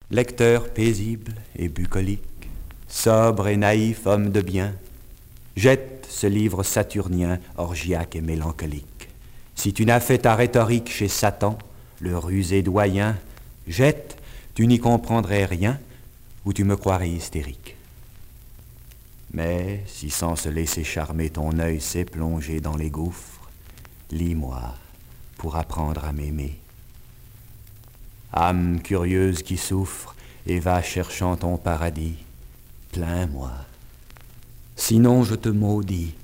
Lecteur paisible et bucolique, sobre et naïf homme de bien, jette ce livre saturnien, orgiaque et mélancolique. Si tu n'as fait ta rhétorique chez Satan, le rusé doyen, jette, tu n'y comprendrais rien, ou tu me croirais hystérique. Mais si sans se laisser charmer ton œil s'est plongé dans les gouffres, lis-moi pour apprendre à m'aimer. Âme curieuse qui souffre et va cherchant ton paradis, plains-moi. Sinon je te maudis